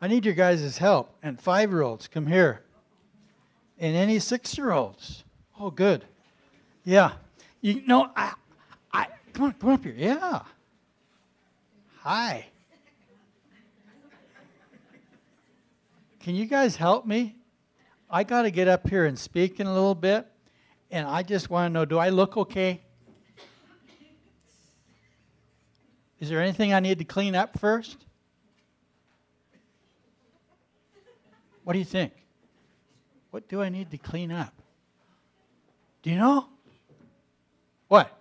I need your guys' help. And 5-year-olds, come here. And any 6-year-olds. Oh, good. Yeah. You know, come up here. Yeah. Hi. Can you guys help me? I got to get up here and speak in a little bit. And I just want to know, do I look okay? Is there anything I need to clean up first? What do you think? What do I need to clean up? Do you know? What?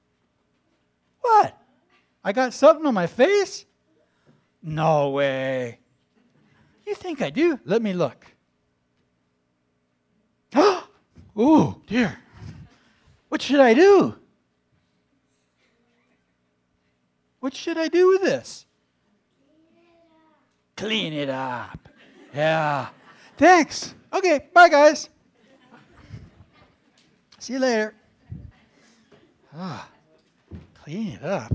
What? I got something on my face? No way. You think I do? Let me look. Oh, dear. What should I do? What should I do with this? Clean it up. Yeah. Thanks. Okay, bye, guys. See you later. Clean it up.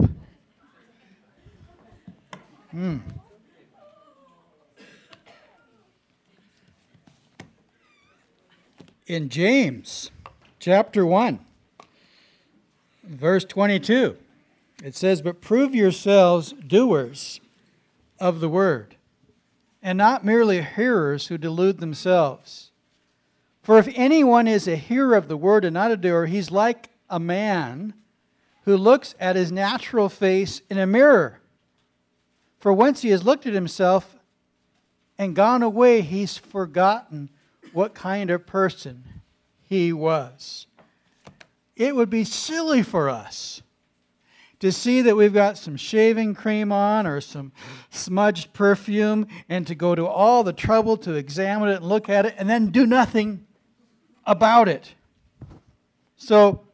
In James chapter 1, verse 22, it says, "But prove yourselves doers of the word, and not merely hearers who delude themselves. For if anyone is a hearer of the word and not a doer, he's like a man who looks at his natural face in a mirror. For once he has looked at himself and gone away, he's forgotten what kind of person he was." It would be silly for us to see that we've got some shaving cream on or some smudged perfume and to go to all the trouble to examine it and look at it and then do nothing about it. So,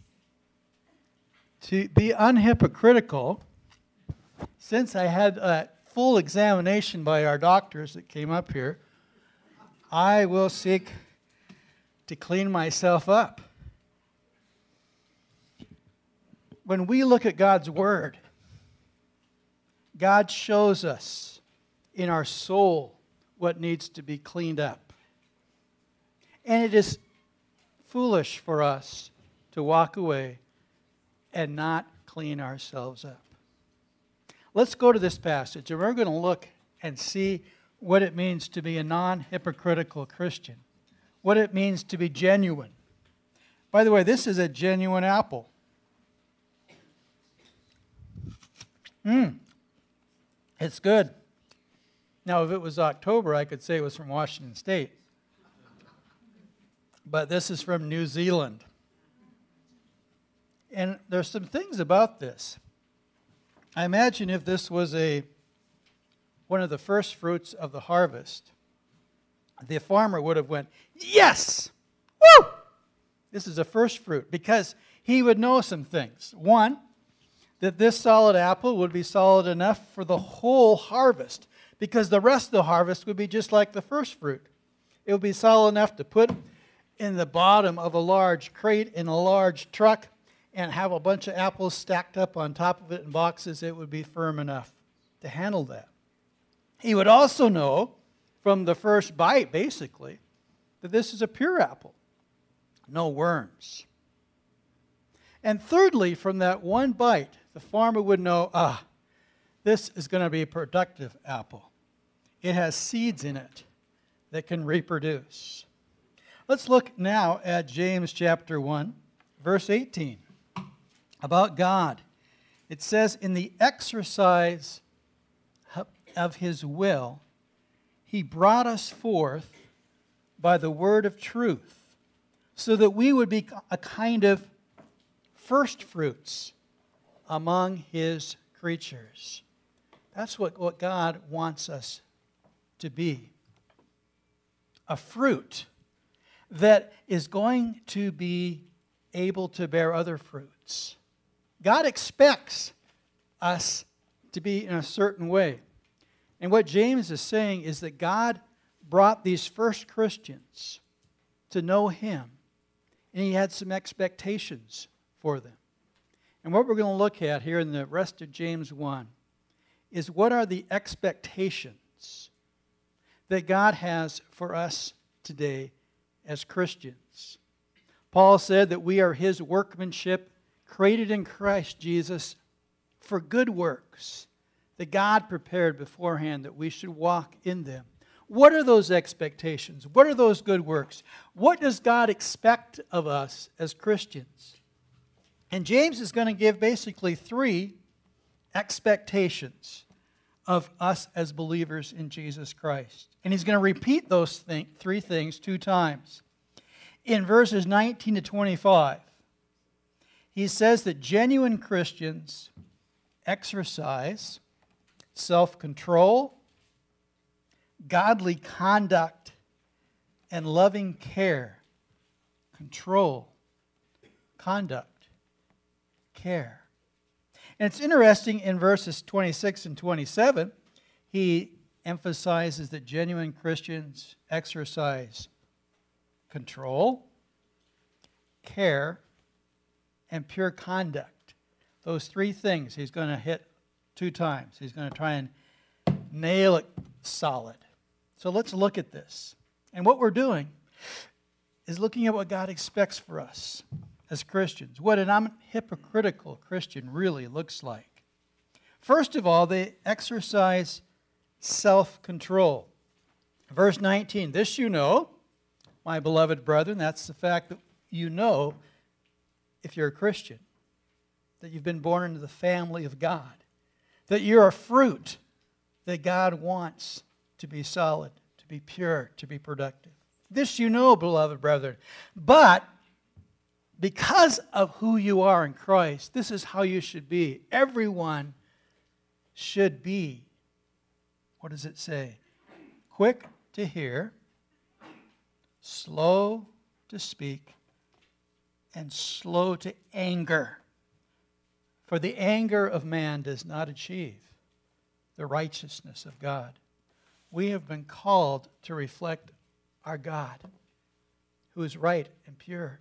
to be unhypocritical, since I had a full examination by our doctors that came up here, I will seek to clean myself up. When we look at God's Word, God shows us in our soul what needs to be cleaned up. And it is foolish for us to walk away and not clean ourselves up. Let's go to this passage, and we're going to look and see what it means to be a non-hypocritical Christian, what it means to be genuine. By the way, this is a genuine apple. It's good. Now, if it was October, I could say it was from Washington State. But this is from New Zealand. And there's some things about this. I imagine if this was one of the first fruits of the harvest, the farmer would have went, "Yes! Woo! This is a first fruit," because he would know some things. One, that this solid apple would be solid enough for the whole harvest, because the rest of the harvest would be just like the first fruit. It would be solid enough to put in the bottom of a large crate in a large truck and have a bunch of apples stacked up on top of it in boxes. It would be firm enough to handle that. He would also know from the first bite, basically, that this is a pure apple. No worms. And thirdly, from that one bite, the farmer would know, this is going to be a productive apple. It has seeds in it that can reproduce. Let's look now at James chapter 1, verse 18, about God. It says, "In the exercise of his will, he brought us forth by the word of truth, so that we would be a kind of first fruits among his creatures." That's what God wants us to be. A fruit that is going to be able to bear other fruits. God expects us to be in a certain way. And what James is saying is that God brought these first Christians to know him, and he had some expectations for them. And what we're going to look at here in the rest of James 1 is what are the expectations that God has for us today as Christians. Paul said that we are His workmanship, created in Christ Jesus for good works that God prepared beforehand that we should walk in them. What are those expectations? What are those good works? What does God expect of us as Christians? And James is going to give basically 3 expectations of us as believers in Jesus Christ. And he's going to repeat those 3 things 2 times. In verses 19 to 25, he says that genuine Christians exercise self-control, godly conduct, and loving care. Control, conduct, care. And it's interesting in verses 26 and 27, he emphasizes that genuine Christians exercise control, care, and pure conduct. Those 3 things he's going to hit 2 times. He's going to try and nail it solid. So let's look at this. And what we're doing is looking at what God expects for us as Christians, what an unhypocritical Christian really looks like. First of all, they exercise self-control. Verse 19, this you know, my beloved brethren, that's the fact that you know if you're a Christian, that you've been born into the family of God, that you're a fruit that God wants to be solid, to be pure, to be productive. This you know, beloved brethren. But because of who you are in Christ, this is how you should be. Everyone should be, what does it say? Quick to hear, slow to speak, and slow to anger. For the anger of man does not achieve the righteousness of God. We have been called to reflect our God, who is right and pure.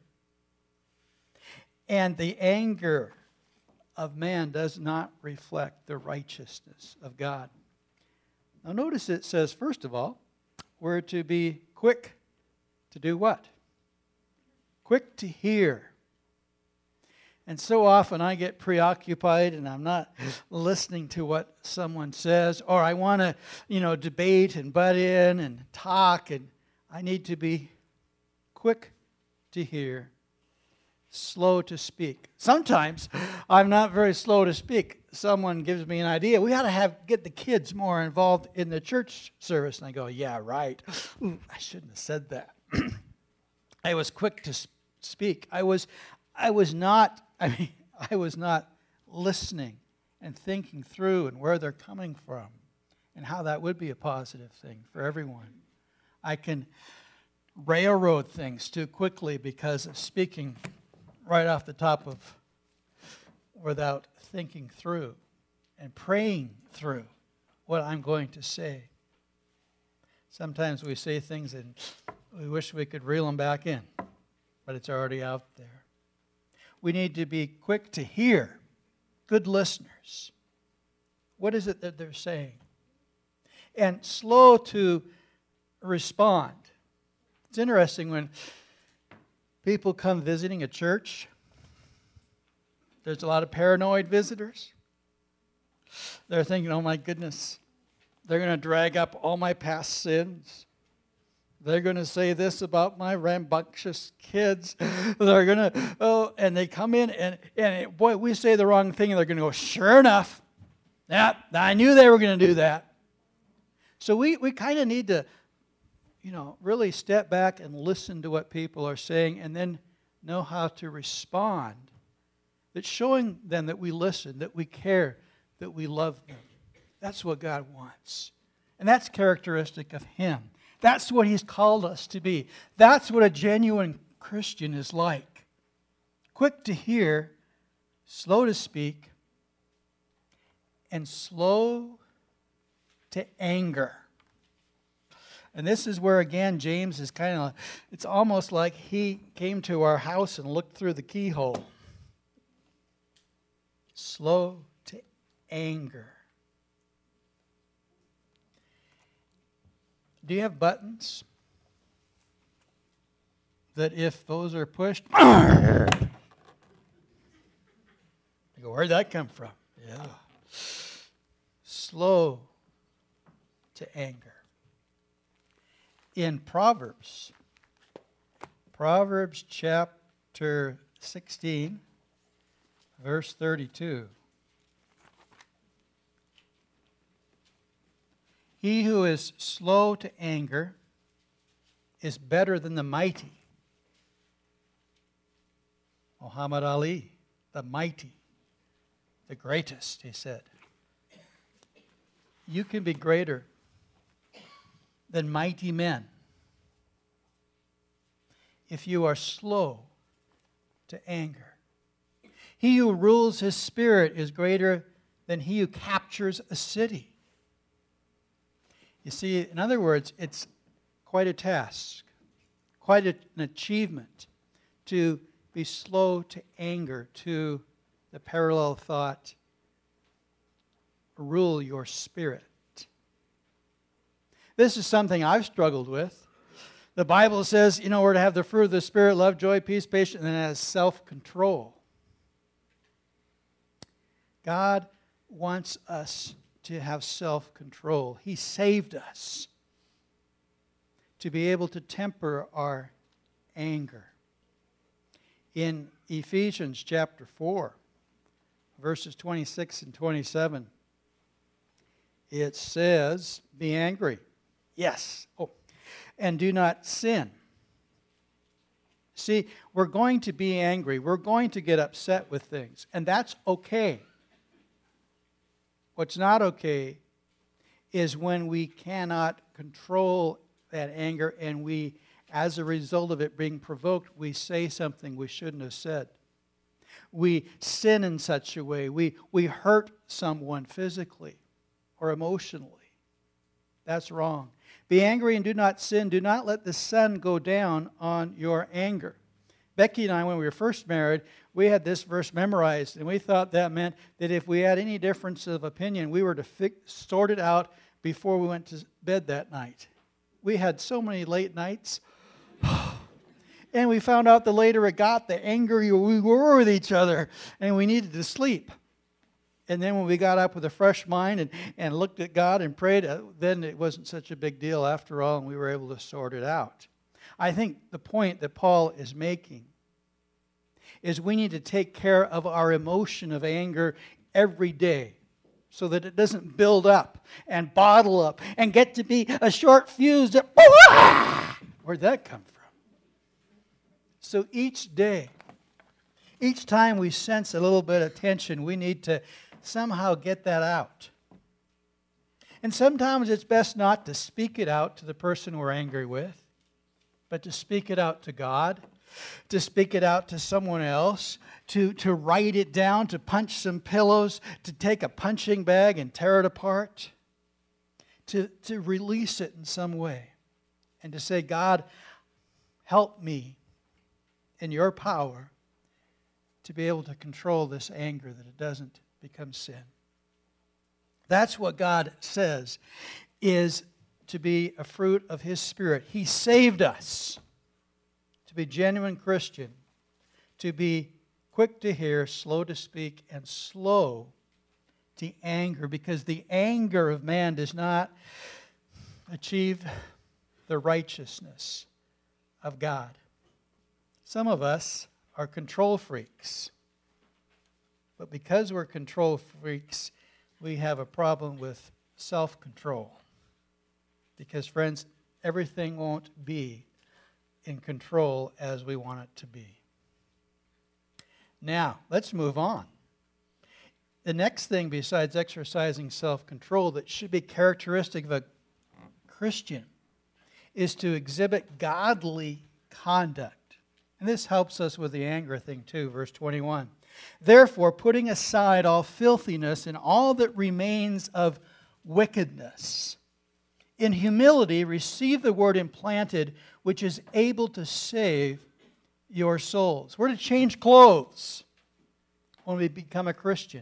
And the anger of man does not reflect the righteousness of God. Now notice it says, first of all, we're to be quick to do what? Quick to hear. And so often I get preoccupied and I'm not listening to what someone says, or I want to, debate and butt in and talk, and I need to be quick to hear, slow to speak. Sometimes I'm not very slow to speak. Someone gives me an idea. We ought to get the kids more involved in the church service. And I go, yeah, right. Ooh, I shouldn't have said that. I was quick to speak. I was not listening and thinking through and where they're coming from and how that would be a positive thing for everyone. I can railroad things too quickly because of speaking right off the top of without thinking through and praying through what I'm going to say. Sometimes we say things and we wish we could reel them back in, but it's already out there. We need to be quick to hear, good listeners. What is it that they're saying? And slow to respond. It's interesting when people come visiting a church, there's a lot of paranoid visitors. They're thinking, oh my goodness, they're going to drag up all my past sins. They're going to say this about my rambunctious kids. They're going to, and they come in, and boy, we say the wrong thing, and they're going to go, sure enough, yeah, I knew they were going to do that. So we kind of need to, really step back and listen to what people are saying, and then know how to respond. It's showing them that we listen, that we care, that we love them. That's what God wants. And that's characteristic of Him. That's what He's called us to be. That's what a genuine Christian is like. Quick to hear, slow to speak, and slow to anger. And this is where, again, James is it's almost like he came to our house and looked through the keyhole. Slow to anger. Do you have buttons that if those are pushed, you go, where'd that come from? Yeah. Slow to anger. In Proverbs chapter 16, verse 32. He who is slow to anger is better than the mighty. Muhammad Ali, the mighty, the greatest, he said. You can be greater than mighty men if you are slow to anger. He who rules his spirit is greater than he who captures a city. You see, in other words, it's quite a task, quite an achievement to be slow to anger, to the parallel thought, rule your spirit. This is something I've struggled with. The Bible says, we're to have the fruit of the Spirit, love, joy, peace, patience, and it has self-control. God wants us to have self-control. He saved us to be able to temper our anger. In Ephesians chapter 4, verses 26 and 27, it says, be angry. Yes. And do not sin. See, we're going to be angry. We're going to get upset with things. And that's okay. What's not okay is when we cannot control that anger and we, as a result of it being provoked, we say something we shouldn't have said. We sin in such a way. We hurt someone physically or emotionally. That's wrong. Be angry and do not sin. Do not let the sun go down on your anger. Becky and I, when we were first married, we had this verse memorized, and we thought that meant that if we had any difference of opinion, we were to sort it out before we went to bed that night. We had so many late nights. And we found out the later it got, the angrier we were with each other, and we needed to sleep. And then when we got up with a fresh mind and looked at God and prayed, then it wasn't such a big deal after all, and we were able to sort it out. I think the point that Paul is making is we need to take care of our emotion of anger every day so that it doesn't build up and bottle up and get to be a short fuse that, where'd that come from? So each day, each time we sense a little bit of tension, we need to somehow get that out. And sometimes it's best not to speak it out to the person we're angry with, but to speak it out to God, to speak it out to someone else, to write it down, to punch some pillows, to take a punching bag and tear it apart, to release it in some way, and to say, God, help me in your power to be able to control this anger that it doesn't become sin. That's what God says is to be a fruit of His Spirit. He saved us to be genuine Christian, to be quick to hear, slow to speak, and slow to anger, because the anger of man does not achieve the righteousness of God. Some of us are control freaks. But because we're control freaks, we have a problem with self-control. Because, friends, everything won't be in control as we want it to be. Now, let's move on. The next thing besides exercising self-control that should be characteristic of a Christian is to exhibit godly conduct. And this helps us with the anger thing too, verse 21. Therefore, putting aside all filthiness and all that remains of wickedness, in humility receive the word implanted, which is able to save your souls. We're to change clothes when we become a Christian.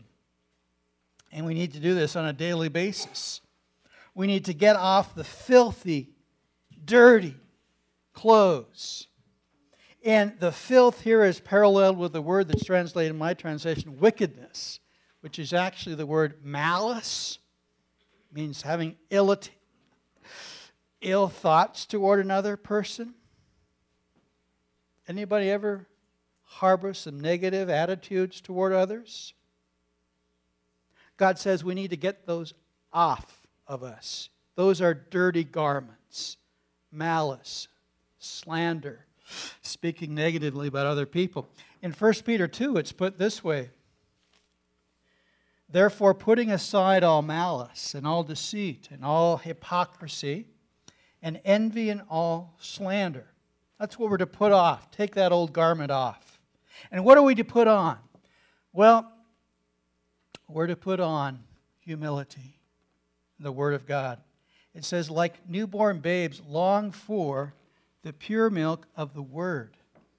And we need to do this on a daily basis. We need to get off the filthy dirty clothes. And the filth here is paralleled with the word that's translated in my translation, wickedness, which is actually the word malice. It means having ill thoughts toward another person. Anybody ever harbor some negative attitudes toward others? God says we need to get those off of us. Those are dirty garments. Malice, slander, speaking negatively about other people. In 1 Peter 2, it's put this way. Therefore, putting aside all malice and all deceit and all hypocrisy and envy and all slander. That's what we're to put off. Take that old garment off. And what are we to put on? Well, we're to put on humility, the Word of God. It says, like newborn babes, long for the pure milk of the Word.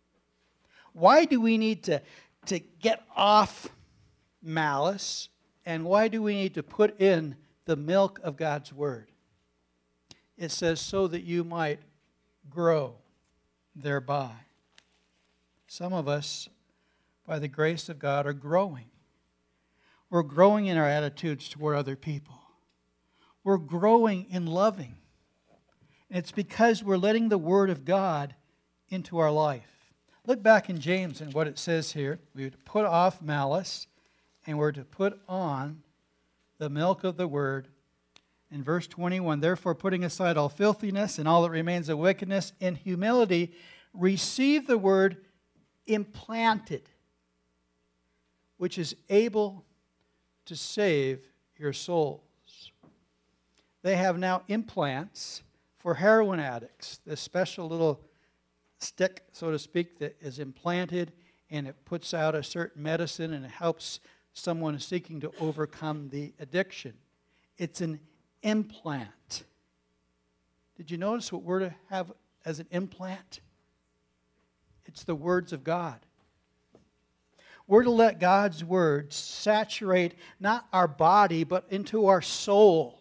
Why do we need to get off malice? And why do we need to put in the milk of God's Word? It says, so that you might grow thereby. Some of us, by the grace of God, are growing. We're growing in our attitudes toward other people. We're growing in loving. And it's because we're letting the Word of God into our life. Look back in James and what it says here. We're to put off malice, and we're to put on the milk of the Word. In verse 21, therefore, putting aside all filthiness and all that remains of wickedness, in humility, receive the Word implanted, which is able to save your souls. They have now implants for heroin addicts, this special little stick, so to speak, that is implanted, and it puts out a certain medicine and it helps someone seeking to overcome the addiction. It's an implant. Did you notice what we're to have as an implant? It's the words of God. We're to let God's words saturate not our body, but into our soul.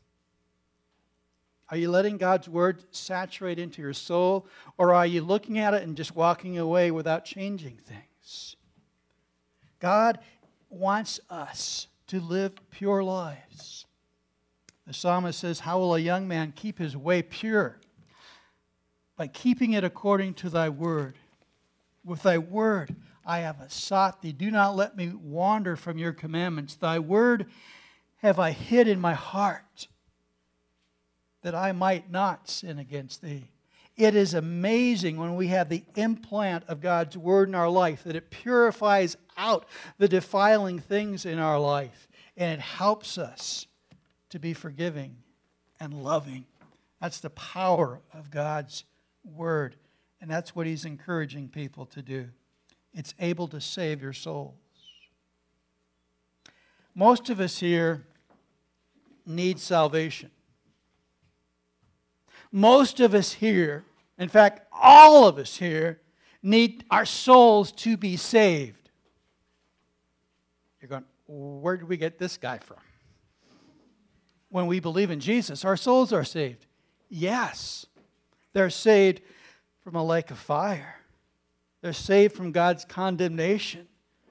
Are you letting God's word saturate into your soul? Or are you looking at it and just walking away without changing things? God wants us to live pure lives. The psalmist says, how will a young man keep his way pure? By keeping it according to thy word. With thy word I have sought thee. Do not let me wander from your commandments. Thy word have I hid in my heart, that I might not sin against thee. It is amazing when we have the implant of God's word in our life, that it purifies out the defiling things in our life, and it helps us to be forgiving and loving. That's the power of God's word, and that's what He's encouraging people to do. It's able to save your souls. Most of us here need salvation. Most of us here, in fact, all of us here, need our souls to be saved. You're going, where did we get this guy from? When we believe in Jesus, our souls are saved. Yes, they're saved from a lake of fire. They're saved from God's condemnation.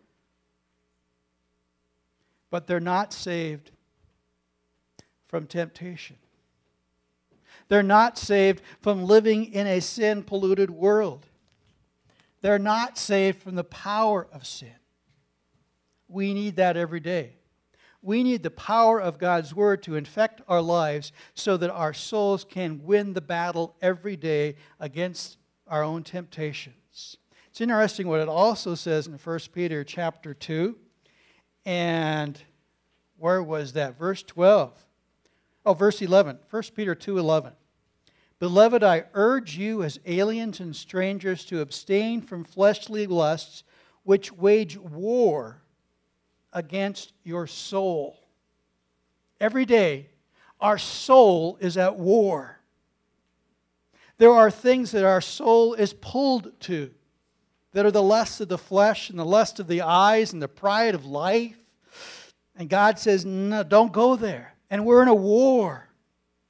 But they're not saved from temptation. They're not saved from living in a sin-polluted world. They're not saved from the power of sin. We need that every day. We need the power of God's Word to infect our lives so that our souls can win the battle every day against our own temptations. It's interesting what it also says in 1 Peter chapter 2. And where was that? Verse 12. Oh, verse 11. 1 Peter 2:11. Beloved, I urge you as aliens and strangers to abstain from fleshly lusts which wage war against your soul. Every day, our soul is at war. There are things that our soul is pulled to, that are the lust of the flesh and the lust of the eyes and the pride of life. And God says, no, don't go there. And we're in a war.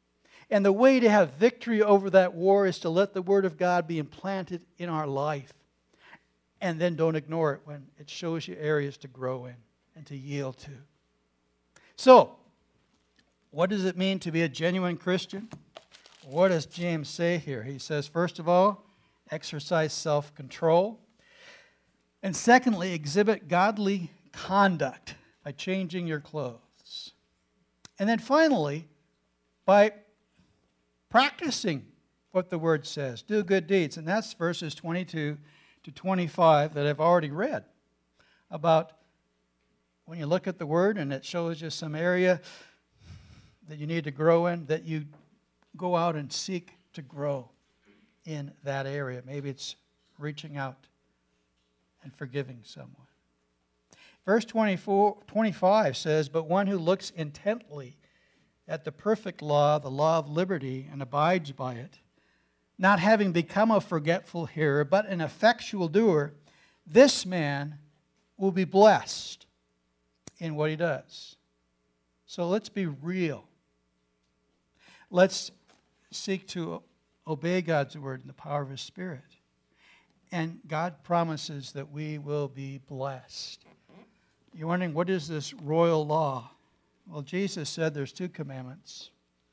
And the way to have victory over that war is to let the Word of God be implanted in our life. And then don't ignore it when it shows you areas to grow in and to yield to. So, what does it mean to be a genuine Christian? What does James say here? He says, first of all, exercise self-control. And secondly, exhibit godly conduct by changing your clothes. And then finally, by practicing what the Word says. Do good deeds. And that's verses 22 to 25 that I've already read about when you look at the Word and it shows you some area that you need to grow in, that you go out and seek to grow in that area. Maybe it's reaching out and forgiving someone. Verse 25 says, "But one who looks intently at the perfect law, the law of liberty, and abides by it, not having become a forgetful hearer, but an effectual doer, this man will be blessed in what he does." So let's be real. Let's seek to obey God's word in the power of His Spirit. And God promises that we will be blessed. You're wondering, what is this royal law? Well, Jesus said there's 2 commandments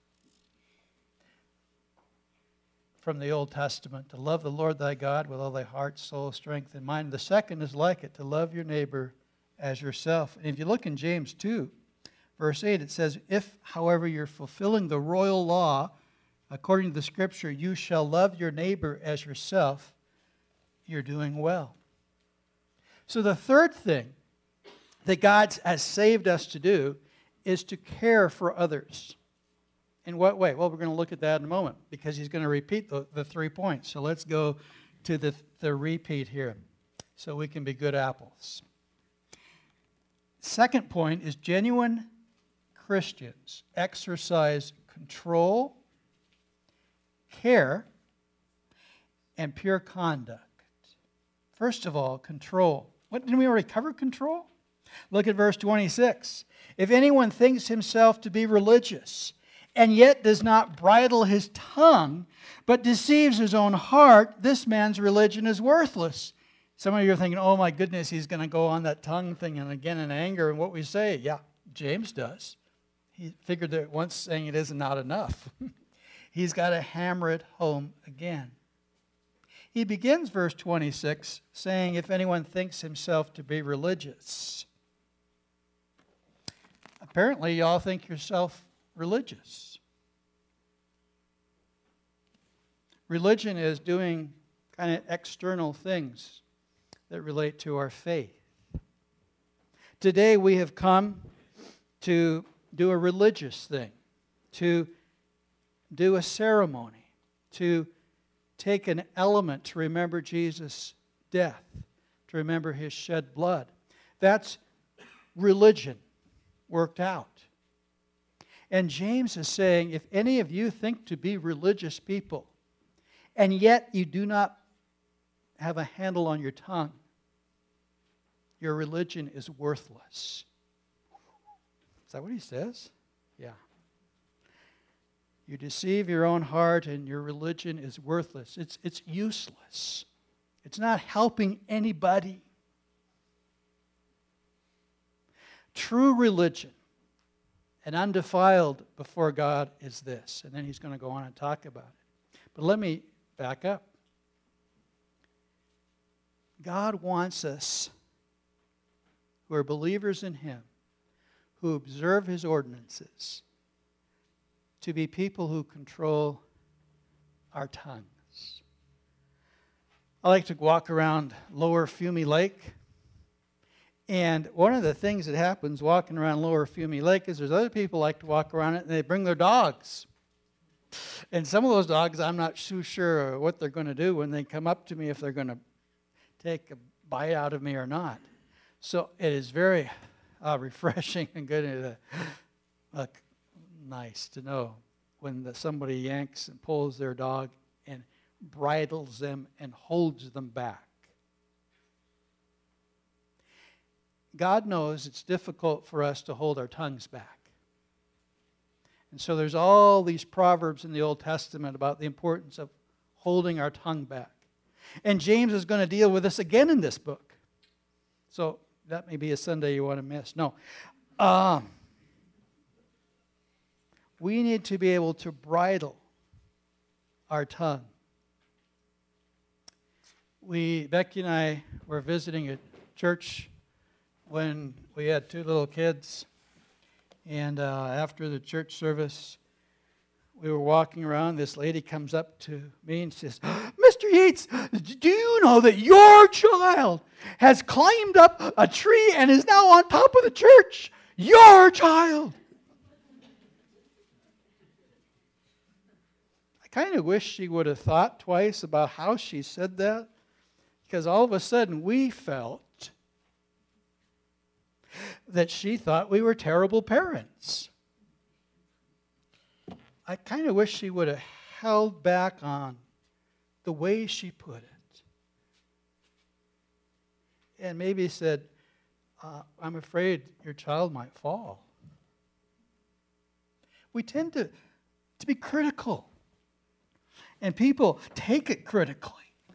from the Old Testament: to love the Lord thy God with all thy heart, soul, strength, and mind. The second is like it, to love your neighbor as yourself. And if you look in James 2, verse 8, it says, "If, however, you're fulfilling the royal law, according to the Scripture, you shall love your neighbor as yourself," you're doing well. So the third thing that God has saved us to do is to care for others. In what way? Well, we're going to look at that in a moment because he's going to repeat the 3 points. So let's go to the repeat here so we can be good apples. Second point is genuine Christians exercise control, care, and pure conduct. First of all, control. What, didn't we already cover control? Look at verse 26. "If anyone thinks himself to be religious, and yet does not bridle his tongue, but deceives his own heart, this man's religion is worthless." Some of you are thinking, oh my goodness, he's going to go on that tongue thing and again in anger and what we say. Yeah, James does. He figured that once saying it is not enough. He's got to hammer it home again. He begins verse 26 saying, "If anyone thinks himself to be religious." Apparently, you all think yourself religious. Religion is doing kind of external things that relate to our faith. Today we have come to do a religious thing, to do a ceremony, to take an element to remember Jesus' death, to remember His shed blood. That's religion worked out. And James is saying, if any of you think to be religious people, and yet you do not have a handle on your tongue, your religion is worthless. Is that what he says? Yeah. You deceive your own heart and your religion is worthless. It's useless. It's not helping anybody. True religion and undefiled before God is this. And then he's going to go on and talk about it. But let me back up. God wants us who are believers in Him, who observe His ordinances, to be people who control our tongues. I like to walk around Lower Fumie Lake. And one of the things that happens walking around Lower Fumie Lake is there's other people like to walk around it and they bring their dogs. And some of those dogs, I'm not too sure what they're going to do when they come up to me, if they're going to take a bite out of me or not. So it is very refreshing and good and nice to know when somebody yanks and pulls their dog and bridles them and holds them back. God knows it's difficult for us to hold our tongues back. And so there's all these proverbs in the Old Testament about the importance of holding our tongue back. And James is going to deal with this again in this book. So that may be a Sunday you want to miss. No. We need to be able to bridle our tongue. Becky and I were visiting a church when we had 2 little kids. And after the church service, we were walking around. This lady comes up to me and says, Mr. Yates, do you know that your child has climbed up a tree and is now on top of the church? Your child. I kind of wish she would have thought twice about how she said that, because all of a sudden we felt that she thought we were terrible parents. I kind of wish she would have held back on the way she put it. And maybe said, I'm afraid your child might fall. We tend to be critical. And people take it critically.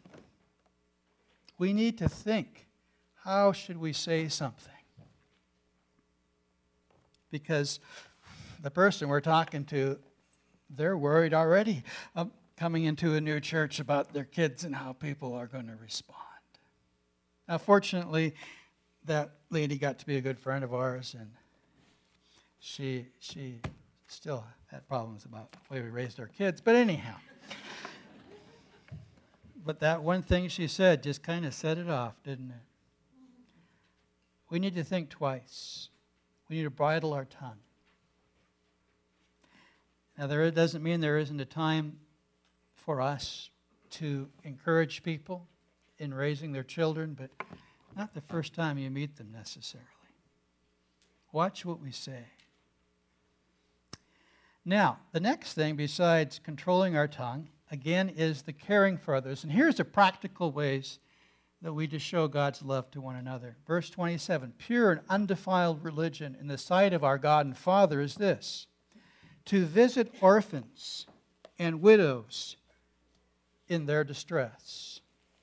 We need to think, how should we say something? Because the person we're talking to, they're worried already coming into a new church about their kids and how people are going to respond. Now, fortunately, that lady got to be a good friend of ours, and she still had problems about the way we raised our kids. But anyhow, but that one thing she said just kind of set it off, didn't it? We need to think twice. We need to bridle our tongue. Now, there doesn't mean there isn't a time for us to encourage people in raising their children, but not the first time you meet them necessarily. Watch what we say. Now, the next thing besides controlling our tongue, again, is the caring for others. And here's the practical ways that we just show God's love to one another. Verse 27, pure and undefiled religion in the sight of our God and Father is this, to visit orphans and widows in their distress.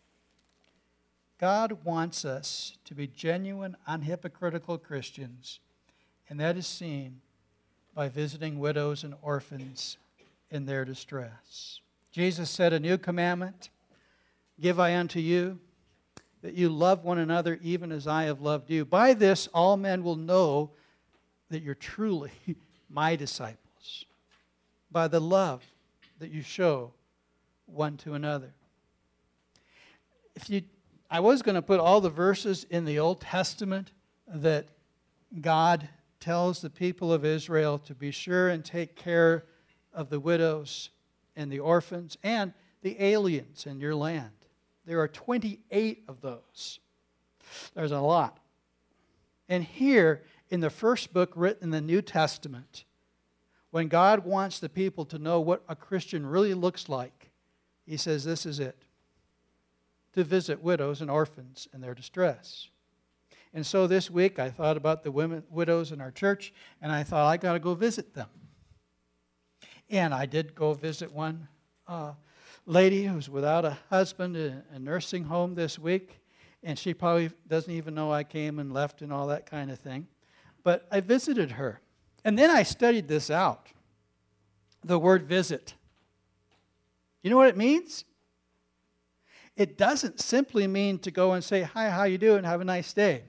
God wants us to be genuine, unhypocritical Christians, and that is seen by visiting widows and orphans in their distress. Jesus said, a new commandment give I unto you, that you love one another even as I have loved you. By this all men will know that you're truly my disciples, by the love that you show one to another. I was going to put all the verses in the Old Testament that God tells the people of Israel to be sure and take care of the widows and the orphans and the aliens in your land. There are 28 of those. There's a lot. And here, in the first book written in the New Testament, when God wants the people to know what a Christian really looks like, He says this is it, to visit widows and orphans in their distress. And so this week I thought about the widows in our church, and I thought I got to go visit them. And I did go visit one lady who's without a husband in a nursing home this week, and she probably doesn't even know I came and left and all that kind of thing. But I visited her. And then I studied this out, the word visit. You know what it means? It doesn't simply mean to go and say, hi, how you doing? Have a nice day.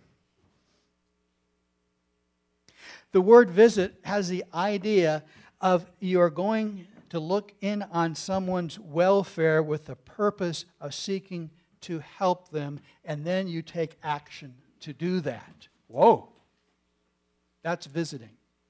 The word visit has the idea of you're going to look in on someone's welfare with the purpose of seeking to help them, and then you take action to do that. Whoa. That's visiting.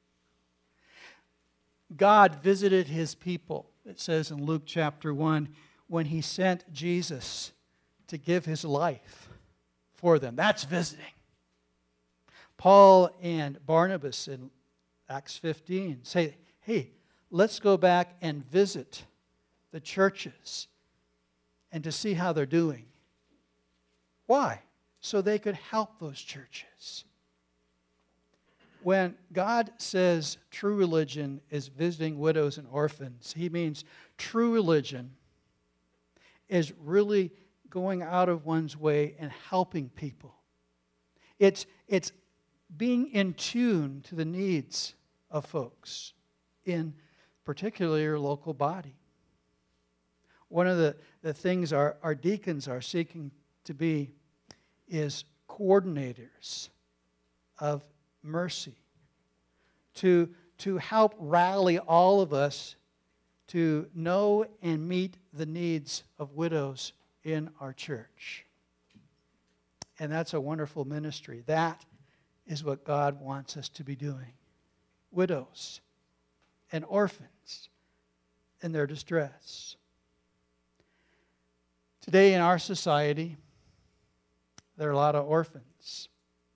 God visited His people, it says in Luke chapter 1, when He sent Jesus to give His life for them. That's visiting. Paul and Barnabas in Acts 15 say, hey, let's go back and visit the churches and to see how they're doing. Why? So they could help those churches. When God says true religion is visiting widows and orphans, he means true religion is really going out of one's way and helping people. It's being in tune to the needs of folks in particularly your local body. One of the things our deacons are seeking to be is coordinators of mercy, to help rally all of us to know and meet the needs of widows in our church. And that's a wonderful ministry. That is what God wants us to be doing. Widows and orphans in their distress. Today in our society, there are a lot of orphans.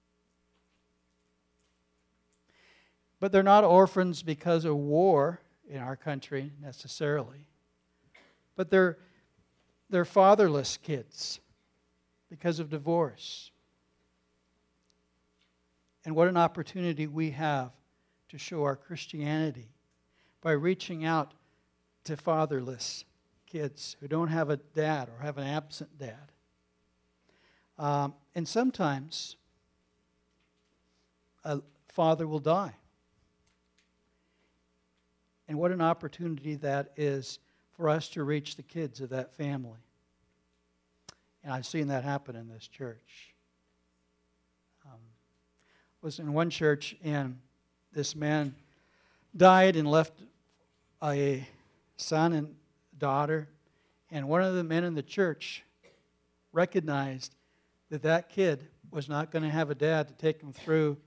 But they're not orphans because of war in our country necessarily. But they're fatherless kids because of divorce. And what an opportunity we have to show our Christianity by reaching out to fatherless kids who don't have a dad or have an absent dad. And sometimes a father will die. And what an opportunity that is for us to reach the kids of that family. And I've seen that happen in this church. Was in one church, and this man died and left a son and daughter. And one of the men in the church recognized that that kid was not going to have a dad to take him through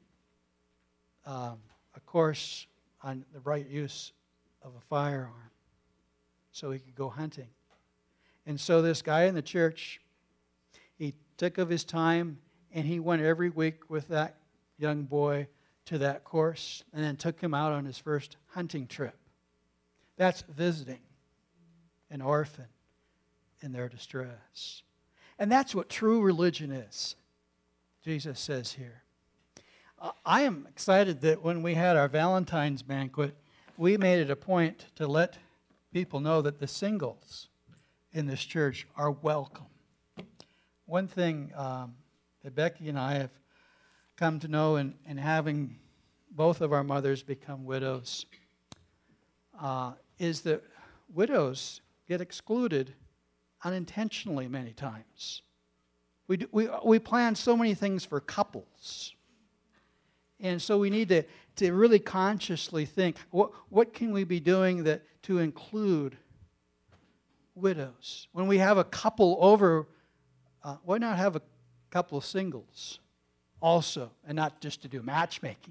a course on the right use of a firearm so he could go hunting. And so this guy in the church, he took of his time and he went every week with that young boy to that course and then took him out on his first hunting trip. That's visiting an orphan in their distress. And that's what true religion is, Jesus says here. I am excited that when we had our Valentine's banquet, we made it a point to let people know that the singles in this church are welcome. One thing that Becky and I have come to know in having both of our mothers become widows is that widows get excluded unintentionally many times. We plan so many things for couples. And so we need to really consciously think, what can we be doing to include widows? When we have a couple over, why not have a couple of singles also, and not just to do matchmaking?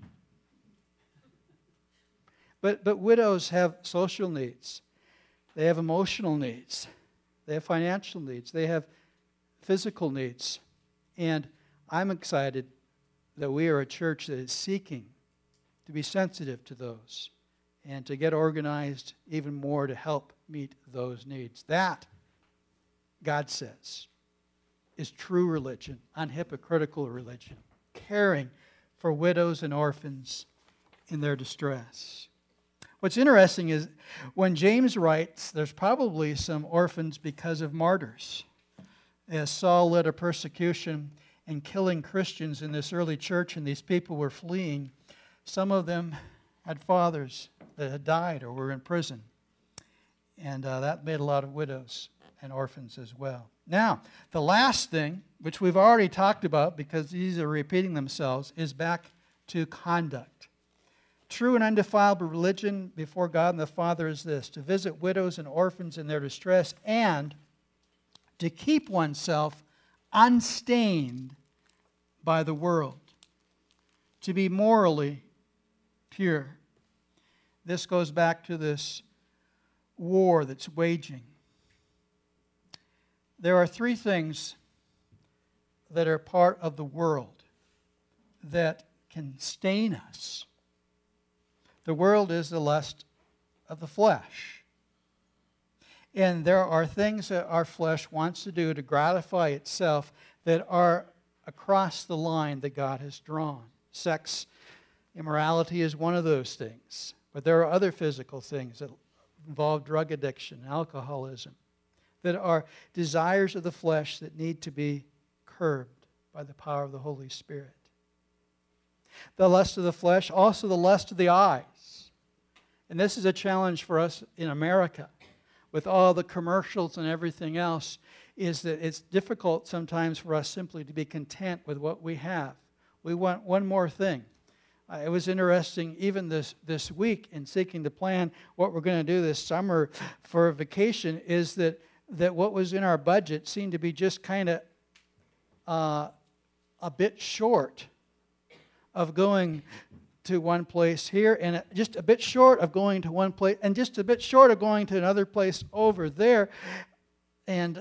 But widows have social needs. They have emotional needs. They have financial needs. They have physical needs. And I'm excited that we are a church that is seeking to be sensitive to those and to get organized even more to help meet those needs. That, God says, is true religion, unhypocritical religion, caring for widows and orphans in their distress. What's interesting is when James writes, there's probably some orphans because of martyrs. As Saul led a persecution and killing Christians in this early church, and these people were fleeing, some of them had fathers that had died or were in prison. And that made a lot of widows and orphans as well. Now, the last thing, which we've already talked about because these are repeating themselves, is back to conduct. True and undefiled religion before God and the Father is this: to visit widows and orphans in their distress and to keep oneself unstained by the world, to be morally pure. This goes back to this war that's waging. There are three things that are part of the world that can stain us. The world is the lust of the flesh. And there are things that our flesh wants to do to gratify itself that are across the line that God has drawn. Sex, Immorality is one of those things. But there are other physical things that involve drug addiction, alcoholism, that are desires of the flesh that need to be curbed by the power of the Holy Spirit. The lust of the flesh, also the lust of the eyes. And this is a challenge for us in America with all the commercials and everything else, is that it's difficult sometimes for us simply to be content with what we have. We want one more thing. It was interesting even this week in seeking to plan what we're going to do this summer for vacation, is that what was in our budget seemed to be just kind of a bit short of going to one place here, and just a bit short of going to one place, and just a bit short of going to another place over there. And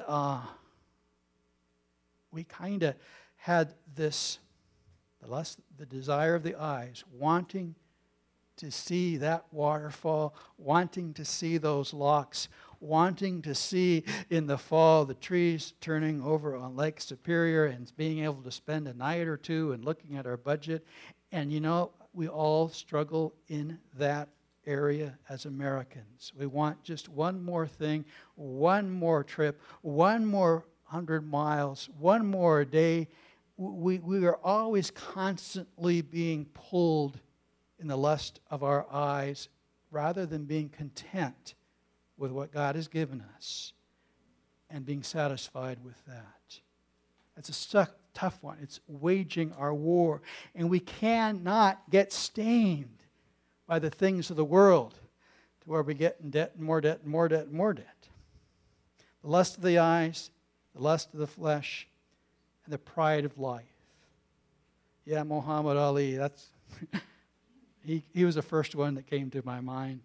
we kind of had this, the desire of the eyes, wanting to see that waterfall, wanting to see those locks, wanting to see in the fall the trees turning over on Lake Superior, and being able to spend a night or two and looking at our budget. And you know, we all struggle in that area as Americans. We want just one more thing, one more trip, one more 100 miles, one more day. We are always constantly being pulled in the lust of our eyes rather than being content with what God has given us and being satisfied with that. It's a tough one. It's waging our war. And we cannot get stained by the things of the world to where we get in debt and more debt and more debt and more debt. The lust of the eyes, the lust of the flesh, and the pride of life. Yeah, Muhammad Ali, that's he was the first one that came to my mind.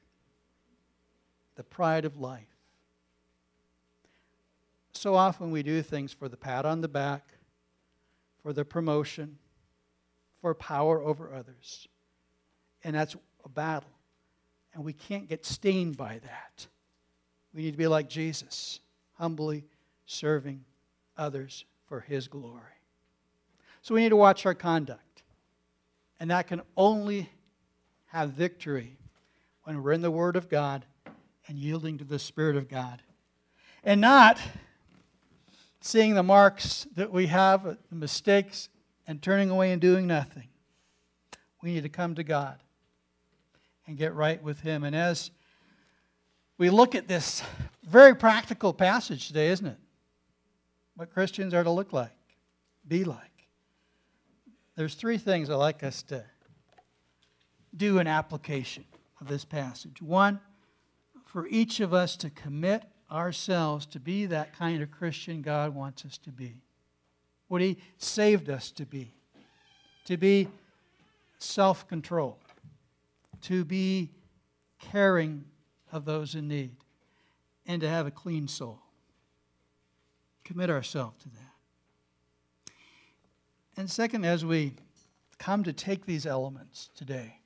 The pride of life. So often we do things for the pat on the back, for the promotion, for power over others. And that's a battle. And we can't get stained by that. We need to be like Jesus, humbly serving others for His glory. So we need to watch our conduct. And that can only have victory when we're in the Word of God and yielding to the Spirit of God. And not seeing the marks that we have, the mistakes, and turning away and doing nothing. We need to come to God and get right with Him. And as we look at this very practical passage today, isn't it? What Christians are to look like, be like. There's three things I'd like us to do in application of this passage. One, for each of us to commit ourselves to be that kind of Christian God wants us to be. What He saved us to be self-controlled, to be caring of those in need, and to have a clean soul. Commit ourselves to that. And second, as we come to take these elements today,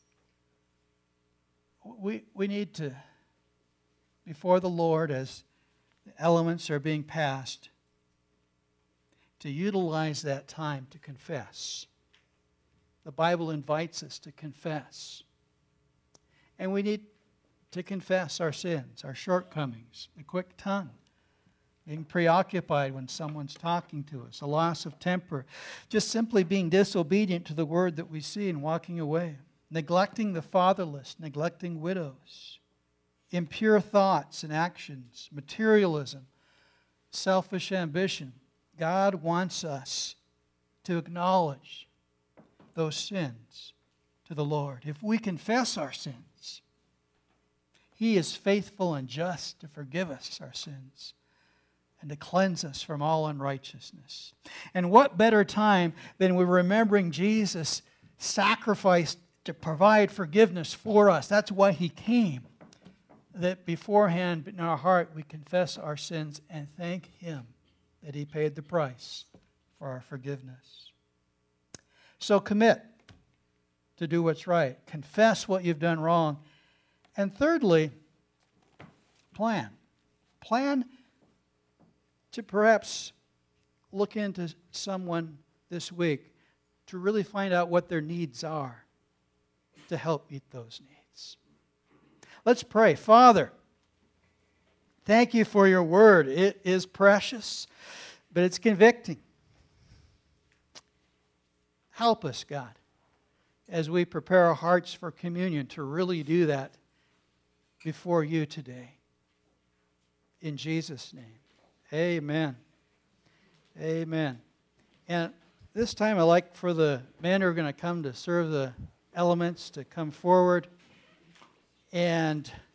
we need to, before the Lord, as the elements are being passed, to utilize that time to confess. The Bible invites us to confess. And we need to confess our sins, our shortcomings, the quick tongue, being preoccupied when someone's talking to us, a loss of temper, just simply being disobedient to the word that we see and walking away, neglecting the fatherless, neglecting widows, impure thoughts and actions, materialism, selfish ambition. God wants us to acknowledge those sins to the Lord. If we confess our sins, He is faithful and just to forgive us our sins and to cleanse us from all unrighteousness. And what better time than we're remembering Jesus sacrificed to provide forgiveness for us. That's why He came. That beforehand in our heart we confess our sins and thank Him that He paid the price for our forgiveness. So commit to do what's right. Confess what you've done wrong. And thirdly, plan. Plan to perhaps look into someone this week to really find out what their needs are to help meet those needs. Let's pray. Father, thank you for your word. It is precious, but it's convicting. Help us, God, as we prepare our hearts for communion to really do that before you today. In Jesus' name, amen. Amen. And this time I'd like for the men who are going to come to serve the elements to come forward and